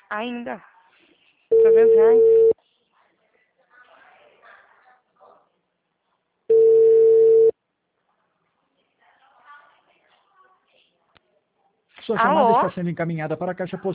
Ainda. R$300. Sua chamada Alô? está sendo encaminhada para a caixa postal.